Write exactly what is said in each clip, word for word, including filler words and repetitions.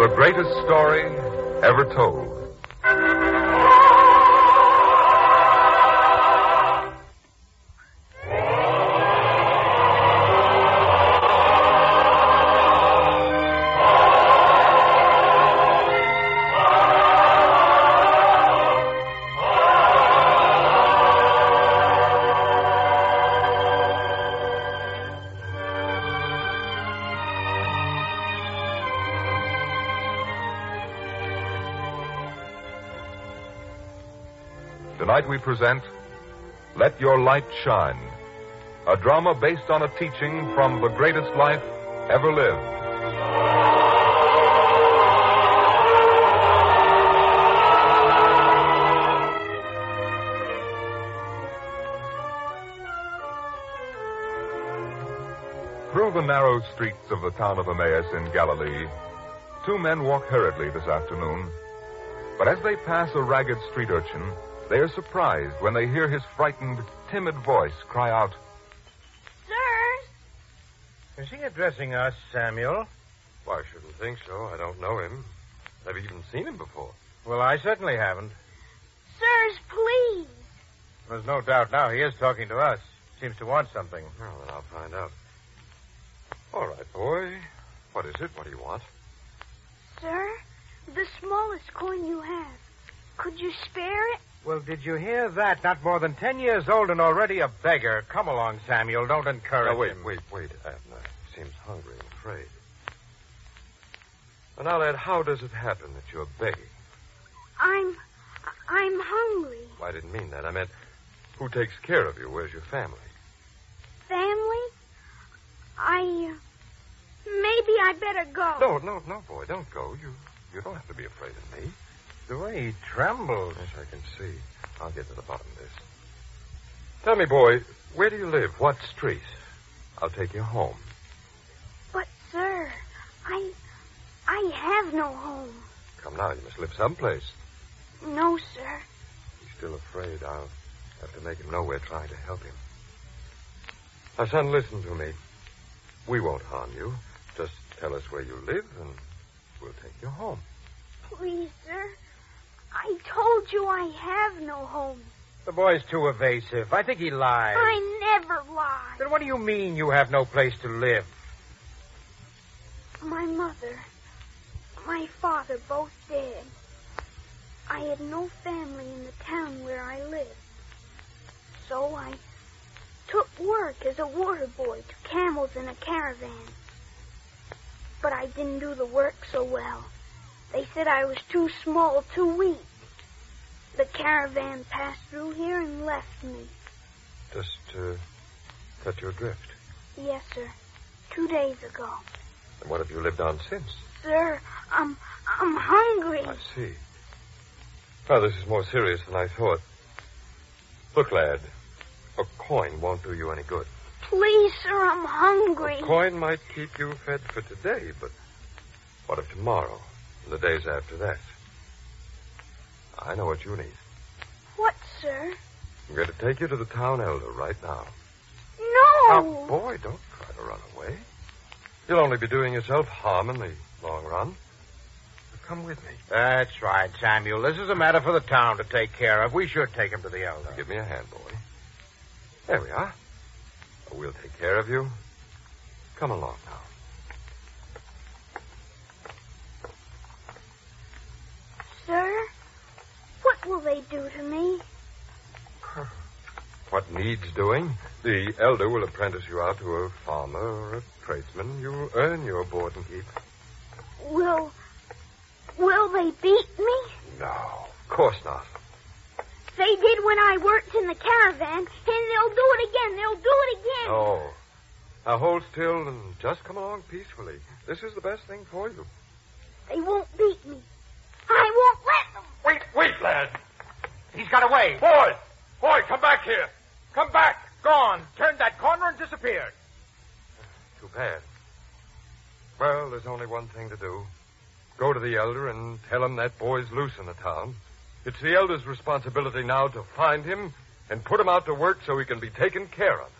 The greatest story ever told. Tonight we present Let Your Light Shine, a drama based on a teaching from the greatest life ever lived. Through the narrow streets of the town of Emmaus in Galilee, two men walk hurriedly this afternoon. But as they pass a ragged street urchin, they are surprised when they hear his frightened, timid voice cry out, "Sirs!" Is he addressing us, Samuel? Well, I shouldn't think so. I don't know him. I've even seen him before. Well, I certainly haven't. Sirs, please. There's no doubt now he is talking to us. Seems to want something. Well, then I'll find out. All right, boy. What is it? What do you want? Sir, the smallest coin you have. Could you spare it? Well, did you hear that? Not more than ten years old and already a beggar. Come along, Samuel. Don't encourage no, wait, him. wait, wait, Abner. Seems hungry and afraid. Well, now, lad, how does it happen that you're begging? I'm... I'm hungry. Well, I didn't mean that. I meant, who takes care of you? Where's your family? Family? I... Uh, maybe I better go. No, no, no, boy. Don't go. You, you don't have to be afraid of me. The way he trembles. Yes, I can see. I'll get to the bottom of this. Tell me, boy, where do you live? What street? I'll take you home. But, sir, I... I have no home. Come now, you must live someplace. No, sir. He's still afraid. I'll have to make him know we're trying to help him. Now, son, listen to me. We won't harm you. Just tell us where you live, and we'll take you home. Please, sir. I told you I have no home. The boy's too evasive. I think he lies. I never lie. Then what do you mean you have no place to live? My mother, my father, both dead. I had no family in the town where I lived. So I took work as a water boy to camels in a caravan. But I didn't do the work so well. They said I was too small, too weak. The caravan passed through here and left me. Just uh, cut you adrift? Yes, sir. Two days ago. And what have you lived on since? Sir, I'm I'm hungry. I see. Well, this is more serious than I thought. Look, lad, a coin won't do you any good. Please, sir, I'm hungry. A coin might keep you fed for today, but what of tomorrow and the days after that? I know what you need. What, sir? I'm going to take you to the town elder right now. No! Now, boy, don't try to run away. You'll only be doing yourself harm in the long run. So come with me. That's right, Samuel. This is a matter for the town to take care of. We should take him to the elder. Now, give me a hand, boy. There we are. We'll take care of you. Come along now. Sir, what will they do to me? What needs doing? The elder will apprentice you out to a farmer or a tradesman. You'll earn your board and keep. Will... Will they beat me? No, of course not. They did when I worked in the caravan, and they'll do it again. They'll do it again. Oh. Now hold still and just come along peacefully. This is the best thing for you. They won't beat me. I won't let them. Wait, wait, lad. He's got away. Boy! Boy, come back here. Come back. Gone. Turned that corner and disappeared. Too bad. Well, there's only one thing to do. Go to the elder and tell him that boy's loose in the town. It's the elder's responsibility now to find him and put him out to work so he can be taken care of.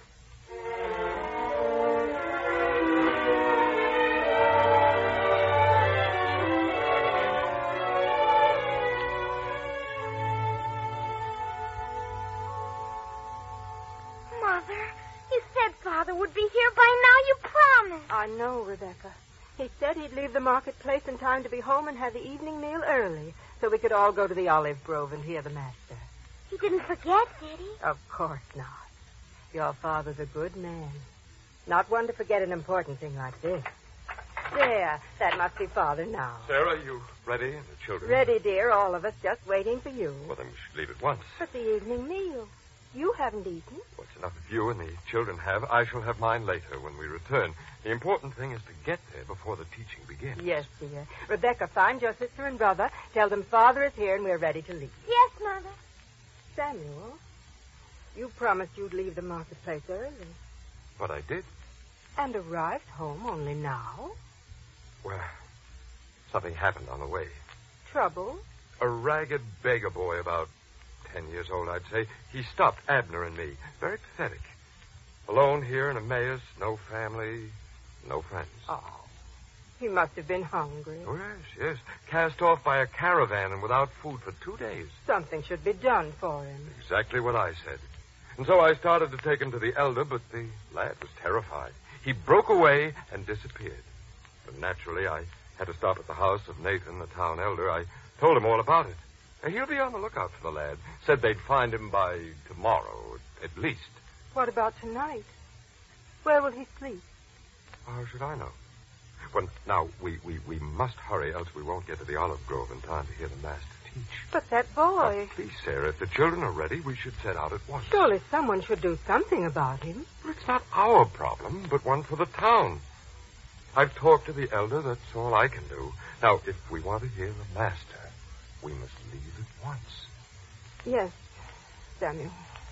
know, Rebecca. He said he'd leave the marketplace in time to be home and have the evening meal early, so we could all go to the olive grove and hear the master. He didn't forget, did he? Of course not. Your father's a good man. Not one to forget an important thing like this. There, that must be Father now. Sarah, you ready and the children? Ready, dear, all of us, just waiting for you. Well, then we should leave at once. But the evening meal. You haven't eaten. Well, it's enough if you and the children have. I shall have mine later when we return. The important thing is to get there before the teaching begins. Yes, dear. Rebecca, find your sister and brother. Tell them Father is here and we're ready to leave. Yes, Mother. Samuel, you promised you'd leave the marketplace early. But I did. And arrived home only now? Well, something happened on the way. Trouble? A ragged beggar boy about ten years old, I'd say. He stopped Abner and me. Very pathetic. Alone here in Emmaus, no family, no friends. Oh, he must have been hungry. Oh, yes, yes. Cast off by a caravan and without food for two days. Something should be done for him. Exactly what I said. And so I started to take him to the elder, but the lad was terrified. He broke away and disappeared. But naturally, I had to stop at the house of Nathan, the town elder. I told him all about it. And he'll be on the lookout for the lad. Said they'd find him by tomorrow, at least. What about tonight? Where will he sleep? How should I know? Well, now, we, we, we must hurry, else we won't get to the olive grove in time to hear the master teach. But that boy... Now, please, Sarah, if the children are ready, we should set out at once. Surely someone should do something about him. Well, it's not our problem, but one for the town. I've talked to the elder. That's all I can do. Now, if we want to hear the master, we must leave at once. Yes, Samuel.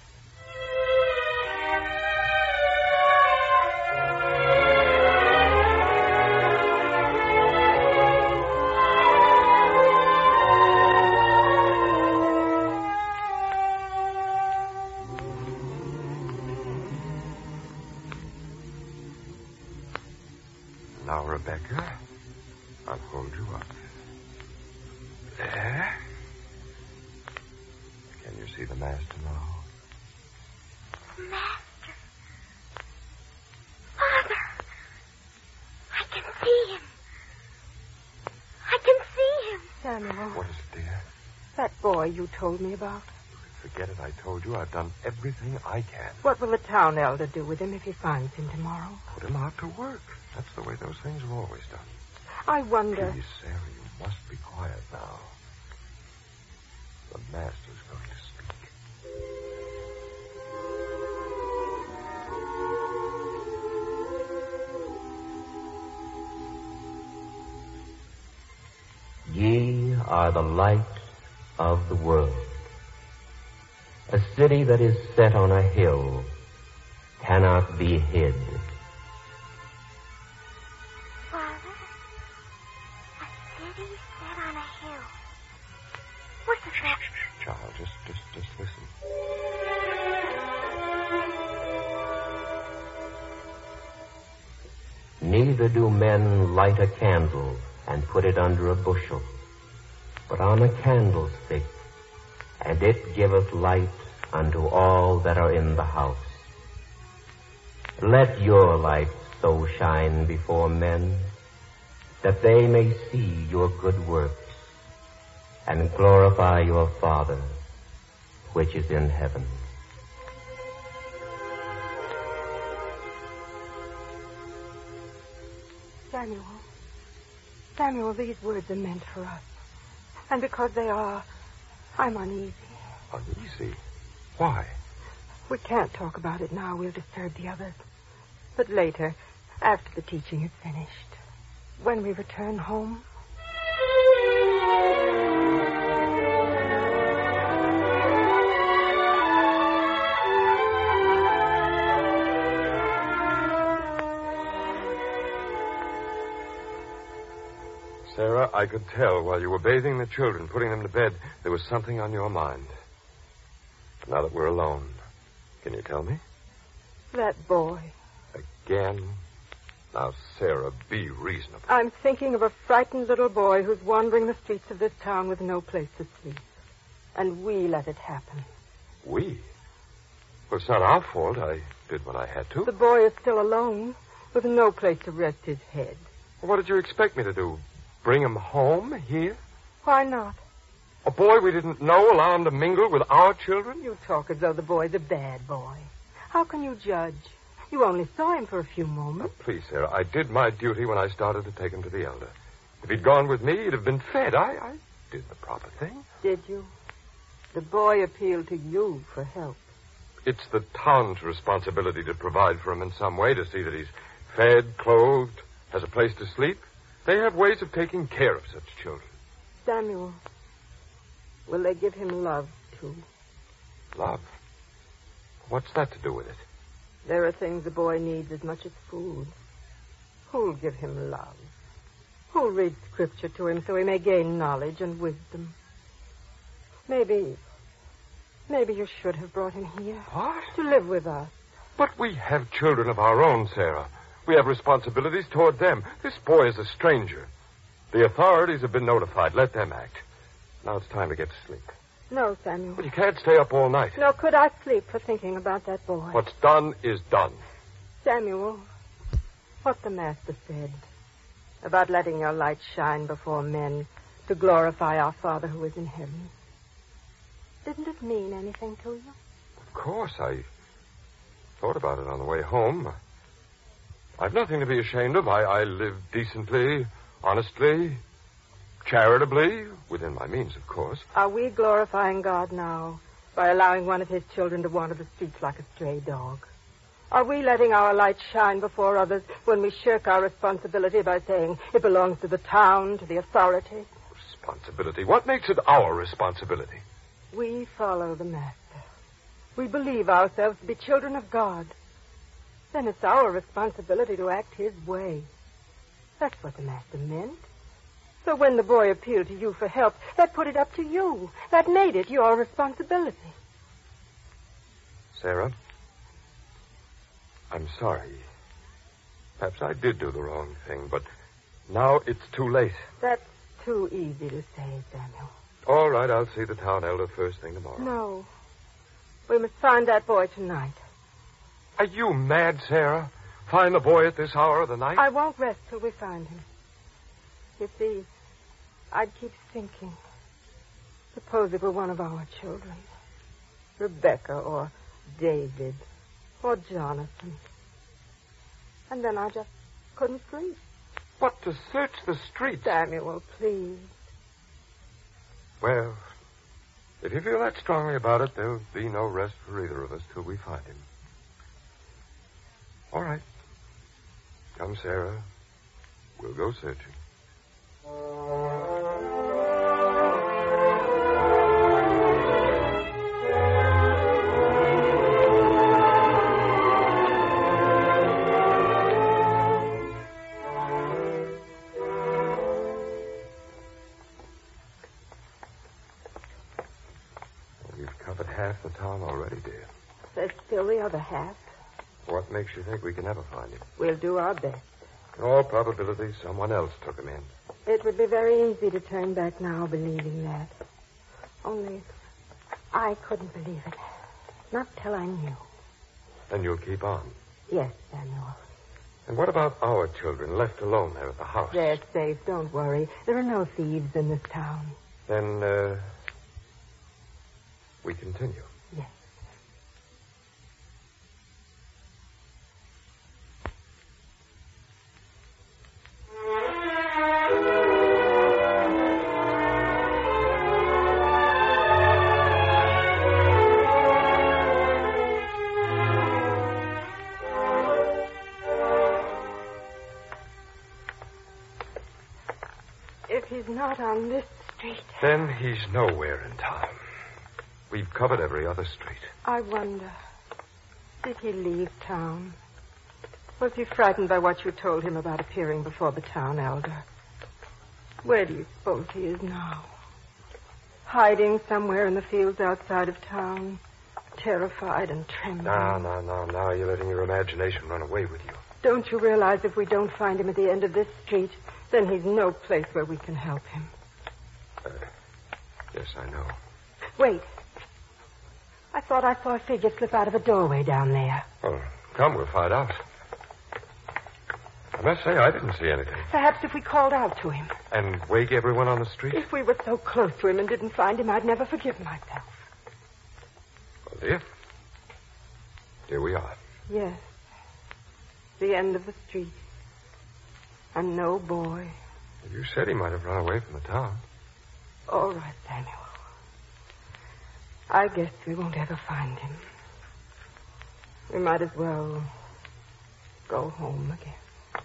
Now, Rebecca, I'll hold you up. There. Can you see the master now? Master. Father. I can see him. I can see him. Samuel. What is it, dear? That boy you told me about. Forget it. I told you I've done everything I can. What will the town elder do with him if he finds him tomorrow? Put him out to work. That's the way those things are always done. I wonder... Please, Sarah, you must be quiet now. The master's going to speak. Ye are the light of the world. A city that is set on a hill cannot be hid. Father, a city set on a hill. What does that... Child, just, just, just listen. Neither do men light a candle and put it under a bushel, but on a candlestick, and it giveth light unto all that are in the house. Let your light so shine before men, that they may see your good works, and glorify your Father, which is in heaven. Samuel. Samuel, these words are meant for us. And because they are, I'm uneasy. Uneasy? Why? We can't talk about it now. We'll disturb the others. But later, after the teaching is finished, when we return home... Sarah, I could tell while you were bathing the children, putting them to bed, there was something on your mind. Now that we're alone, can you tell me? That boy. Again? Now, Sarah, be reasonable. I'm thinking of a frightened little boy who's wandering the streets of this town with no place to sleep. And we let it happen. We? Well, it's not our fault. I did what I had to. The boy is still alone. with no place to rest his head. What did you expect me to do? Bring him home here? Why not? A boy we didn't know, allow him to mingle with our children? You talk as though the boy's a bad boy. How can you judge? You only saw him for a few moments. Now, please, Sarah, I did my duty when I started to take him to the elder. If he'd gone with me, he'd have been fed. I, I did the proper thing. Did you? The boy appealed to you for help. It's the town's responsibility to provide for him in some way, to see that he's fed, clothed, has a place to sleep. They have ways of taking care of such children. Samuel, will they give him love, too? Love? What's that to do with it? There are things the boy needs as much as food. Who'll give him love? Who'll read scripture to him so he may gain knowledge and wisdom? Maybe, maybe you should have brought him here. What? To live with us. But we have children of our own, Sarah. We have responsibilities toward them. This boy is a stranger. The authorities have been notified. Let them act. Now it's time to get to sleep. No, Samuel. But you can't stay up all night. No, could I sleep for thinking about that boy? What's done is done. Samuel, what the Master said about letting your light shine before men to glorify our Father who is in heaven. Didn't it mean anything to you? Of course, I thought about it on the way home. I've nothing to be ashamed of. I, I live decently, honestly, charitably, within my means, of course. Are we glorifying God now by allowing one of his children to wander the streets like a stray dog? Are we letting our light shine before others when we shirk our responsibility by saying it belongs to the town, to the authorities? Responsibility? What makes it our responsibility? We follow the Master. We believe ourselves to be children of God. Then it's our responsibility to act his way. That's what the Master meant. So when the boy appealed to you for help, that put it up to you. That made it your responsibility. Sarah, I'm sorry. Perhaps I did do the wrong thing, but now it's too late. That's too easy to say, Samuel. All right, I'll see the town elder first thing tomorrow. No. We must find that boy tonight. Are you mad, Sarah? Find the boy at this hour of the night? I won't rest till we find him. You see, I'd keep thinking. Suppose it were one of our children. Rebecca or David or Jonathan. And then I just couldn't sleep. But to search the streets... Samuel, please. Well, if you feel that strongly about it, there'll be no rest for either of us till we find him. All right. Come, Sarah. We'll go searching. We've covered half the town already, dear. There's still the other half. What makes you think we can ever find him? We'll do our best. In all probability, someone else took him in. It would be very easy to turn back now believing that. Only I couldn't believe it. Not till I knew. Then you'll keep on. Yes, Samuel. And what about our children left alone there at the house? They're safe. Don't worry. There are no thieves in this town. Then, uh, we continue. Yes. If he's not on this street... Then he's nowhere in town. We've covered every other street. I wonder, did he leave town? Was he frightened by what you told him about appearing before the town elder? Where do you suppose he is now? Hiding somewhere in the fields outside of town, terrified and trembling. No, no, no, no. You're letting your imagination run away with you. Don't you realize if we don't find him at the end of this street, then he's no place where we can help him? Uh, yes, I know. Wait. I thought I saw a figure slip out of a doorway down there. Well, come, we'll find out. I must say, I didn't see anything. Perhaps if we called out to him. And wake everyone on the street? If we were so close to him and didn't find him, I'd never forgive myself. Well, if. Here we are. Yes. The end of the street. And no boy. You said he might have run away from the town. All right, Samuel. I guess we won't ever find him. We might as well go home again.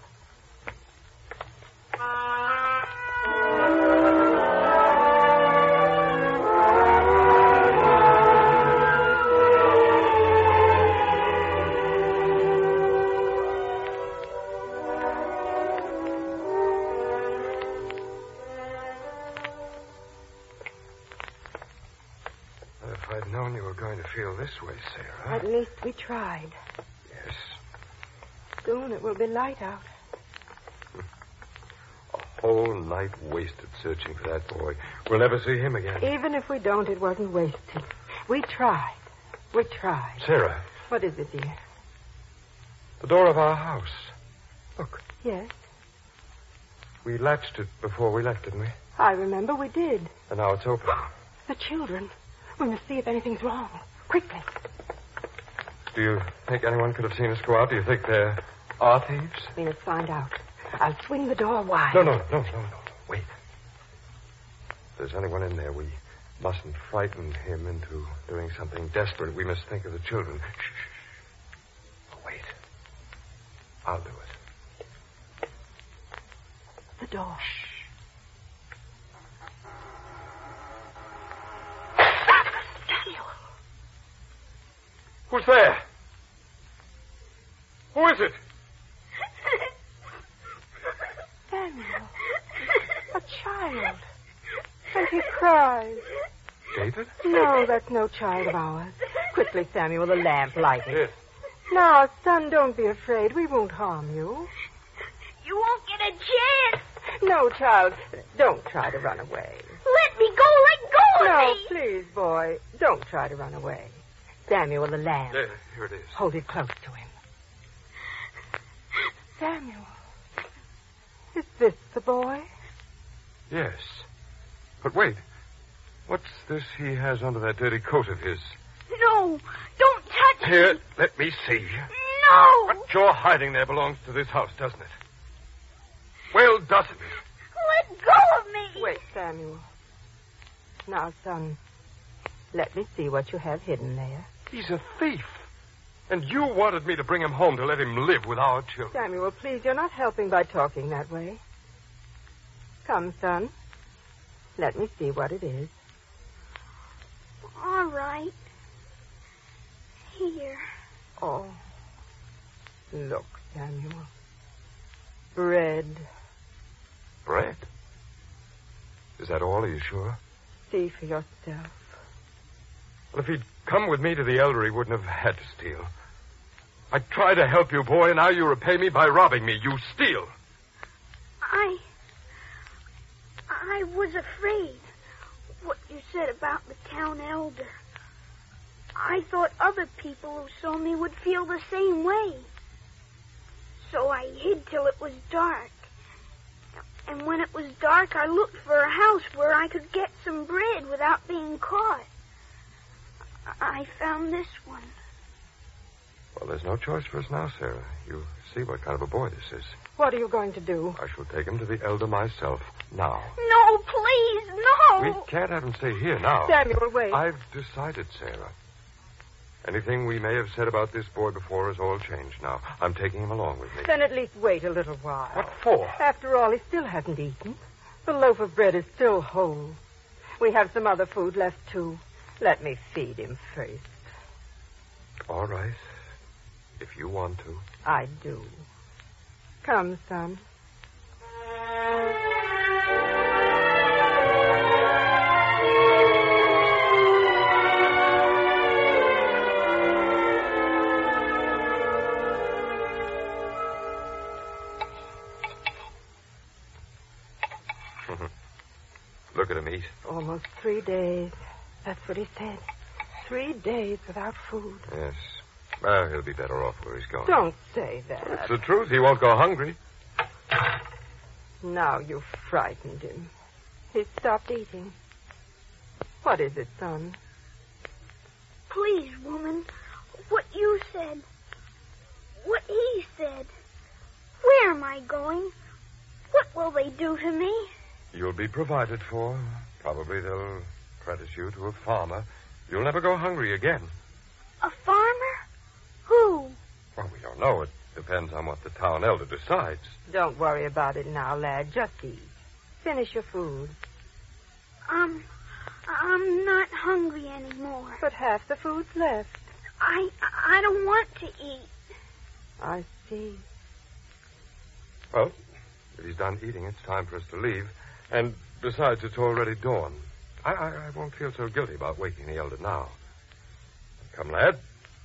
If I'd known you were going to feel this way, Sarah. At least we tried. Yes. Soon it will be light out. A whole night wasted searching for that boy. We'll never see him again. Even if we don't, it wasn't wasted. We tried. We tried. Sarah. What is it, dear? The door of our house. Look. Yes, We latched it before we left, didn't we? I remember we did. And now it's open. The children. We must see if anything's wrong. Quickly. Do you think anyone could have seen us go out? Do you think there are thieves? We must find out. I'll swing the door wide. No, no, no, no, no. Wait. If there's anyone in there, we mustn't frighten him into doing something desperate. We must think of the children. Shh, shh, shh. Oh, wait. I'll do it. The door. Shh. Samuel. Who's there? Who is it? Samuel. A child. And he cries. David? No, that's no child of ours. Quickly, Samuel, the lamp lighted. Yes. Now, son, don't be afraid. We won't harm you. You won't get a chance. No, child, don't try to run away. Let me go. Let go of No, me. please, boy, don't try to run away. Samuel, the lamp. There, here it is. Hold it close to him. Samuel, is this the boy? Yes. But wait. What's this he has under that dirty coat of his? No, don't touch Here, me. let me see. No. What you're hiding there belongs to this house, doesn't it? Well, doesn't it? Let go of me. Wait, Samuel. Now, son, let me see what you have hidden there. He's a thief. And you wanted me to bring him home to let him live with our children. Samuel, please, you're not helping by talking that way. Come, son. Let me see what it is. All right. Here. Oh. Look, Samuel. Bread. Bread? Is that all? Are you sure? See for yourself. Well, if he'd come with me to the elder, he wouldn't have had to steal. I tried to help you, boy, and now you repay me by robbing me. You steal. I... I was afraid what you said about the town elder. I thought other people who saw me would feel the same way. So I hid till it was dark. And when it was dark, I looked for a house where I could get some bread without being caught. I found this one. Well, there's no choice for us now, Sarah. You see what kind of a boy this is. What are you going to do? I shall take him to the elder myself now. No, please, no. We can't have him stay here now. Samuel, wait. I've decided, Sarah. Anything we may have said about this boy before is all changed now. I'm taking him along with me. Then at least wait a little while. What for? After all, he still hasn't eaten. The loaf of bread is still whole. We have some other food left, too. Let me feed him first. All right. If you want to. I do. Come, son. Look at him eat. Almost three days. That's what he said. Three days without food. Yes. Well, he'll be better off where he's going. Don't say that. It's the truth. He won't go hungry. Now you've frightened him. He's stopped eating. What is it, son? Please, woman, what you said, what he said. Where am I going? What will they do to me? You'll be provided for. Probably they'll apprentice you to a farmer. You'll never go hungry again. A farmer? Who? Well, we don't know. It depends on what the town elder decides. Don't worry about it now, lad. Just eat. Finish your food. Um, I'm not hungry anymore. But half the food's left. I, I don't want to eat. I see. Well, if he's done eating, it's time for us to leave. And besides, it's already dawn. I, I, I won't feel so guilty about waking the elder now. Come, lad.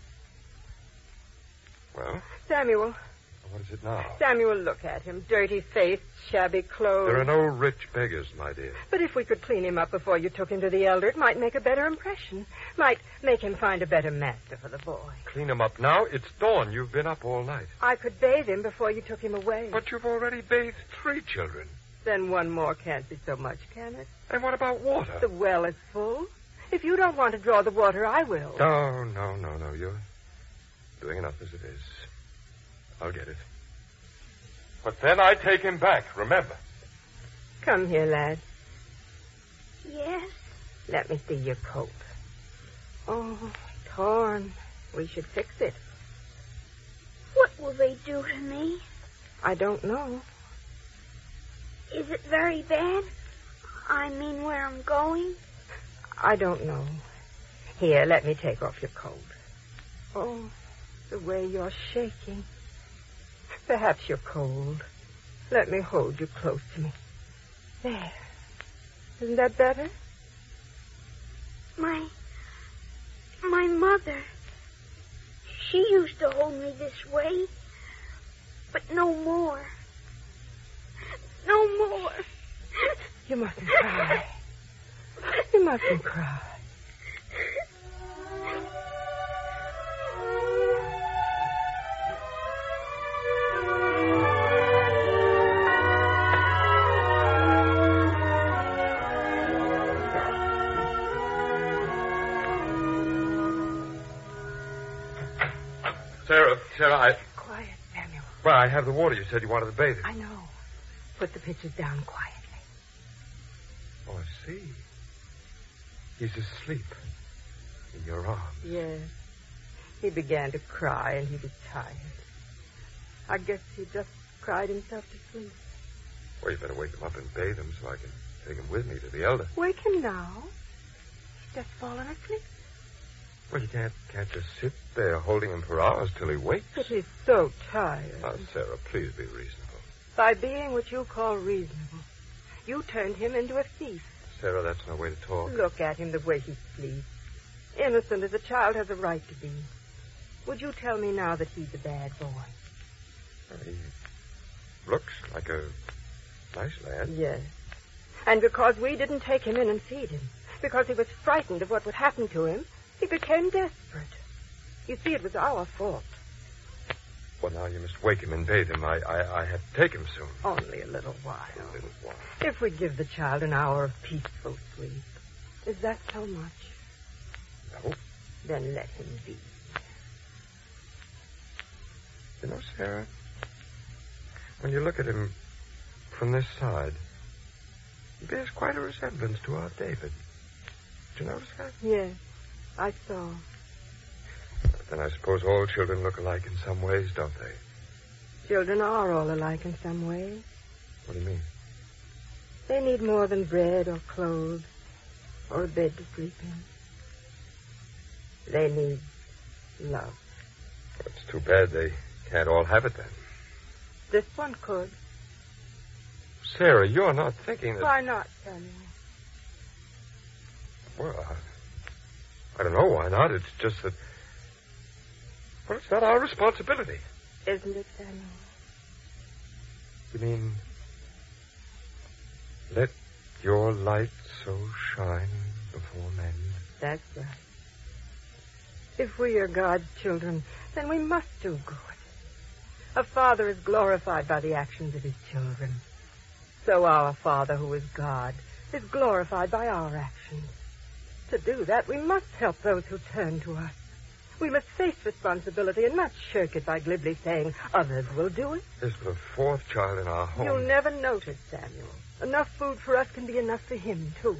Well? Samuel. What is it now? Samuel, look at him. Dirty face, shabby clothes. There are no rich beggars, my dear. But if we could clean him up before you took him to the elder, it might make a better impression. Might make him find a better master for the boy. Clean him up now? It's dawn. You've been up all night. I could bathe him before you took him away. But you've already bathed three children. Then one more can't be so much, can it? And what about water? The well is full. If you don't want to draw the water, I will. No, no, no, no. You're doing enough as it is. I'll get it. But then I take him back, remember. Come here, lad. Yes? Let me see your coat. Oh, torn. We should fix it. What will they do to me? I don't know. Is it very bad? I mean, where I'm going? I don't know. Here, let me take off your coat. Oh, the way you're shaking. Perhaps you're cold. Let me hold you close to me. There. Isn't that better? My... my mother. She used to hold me this way. But no more. No more. You mustn't cry. You mustn't cry. Sarah, Sarah, I... Quiet, Samuel. Well, I have the water. You said you wanted to bathe it. I know. Put the pitchers down quietly. Oh, I see. He's asleep. In your arms. Yes. He began to cry, and he was tired. I guess he just cried himself to sleep. Well, you better wake him up and bathe him so I can take him with me to the elder. Wake him now. He's just fallen asleep. Well, you can't, can't just sit there holding him for hours till he wakes. But he's so tired. Now, Sarah, please be reasonable. By being what you call reasonable, you turned him into a thief. Sarah, that's no way to talk. Look at him the way he sleeps. Innocent as a child has a right to be. Would you tell me now that he's a bad boy? Well, he looks like a nice lad. Yes. And because we didn't take him in and feed him, because he was frightened of what would happen to him, he became desperate. You see, it was our fault. Well, now you must wake him and bathe him. I, I, I have to take him soon. Only a little while. A little while. If we give the child an hour of peaceful sleep, is that so much? No. Then let him be. You know, Sarah, when you look at him from this side, he bears quite a resemblance to our David. Did you notice that? Yes, I saw. Then I suppose all children look alike in some ways, don't they? Children are all alike in some ways. What do you mean? They need more than bread or clothes or a bed to sleep in. They need love. It's too bad they can't all have it then. This one could. Sarah, you're not thinking that... Why not, Samuel? Well, I, I don't know why not. It's just that... Well, it's not our responsibility. Isn't it, Samuel? You mean... Let your light so shine before men. That's right. If we are God's children, then we must do good. A father is glorified by the actions of his children. So our Father, who is God, is glorified by our actions. To do that, we must help those who turn to us. We must face responsibility and not shirk it by glibly saying, others will do it. There's the fourth child in our home. You'll never notice, Samuel. Enough food for us can be enough for him, too.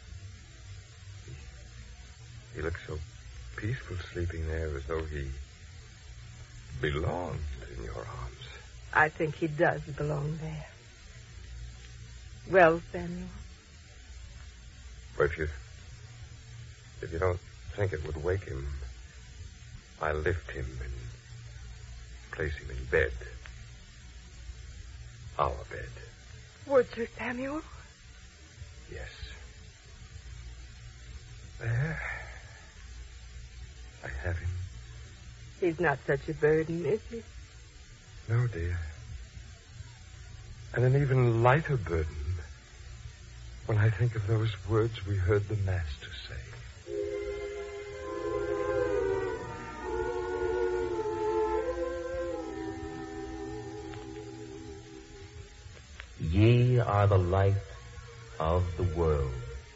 He looks so peaceful sleeping there as though he belonged in your arms. I think he does belong there. Well, Samuel? But if you... if you don't think it would wake him, I'll lift him and place him in bed. Our bed. Would you, Samuel? Yes. There. I have him. He's not such a burden, is he? No, dear. And an even lighter burden when I think of those words we heard the Master say. Ye are the light of the world.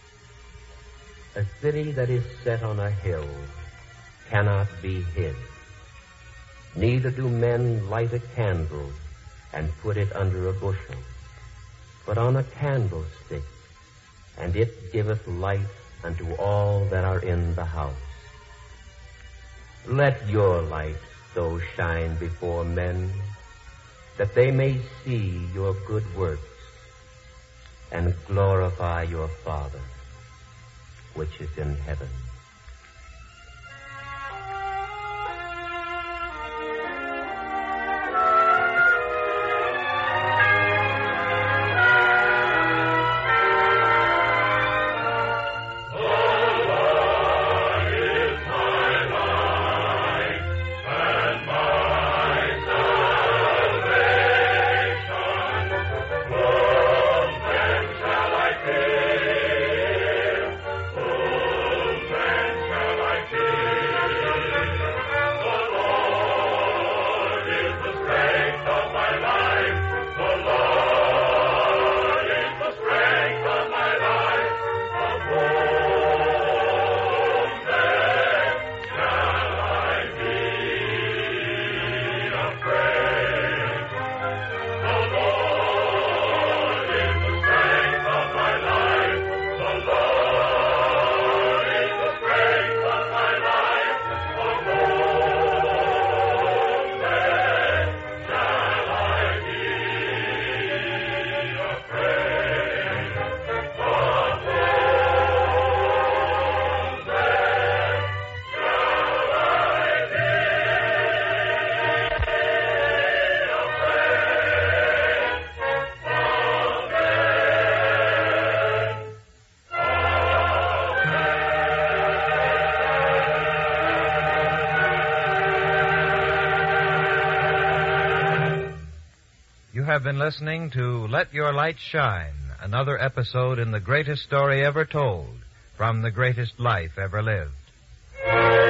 A city that is set on a hill cannot be hid. Neither do men light a candle and put it under a bushel, but on a candlestick, and it giveth light unto all that are in the house. Let your light so shine before men, that they may see your good works and glorify your Father, which is in heaven. Have been listening to Let Your Light Shine, another episode in the greatest story ever told from the greatest life ever lived.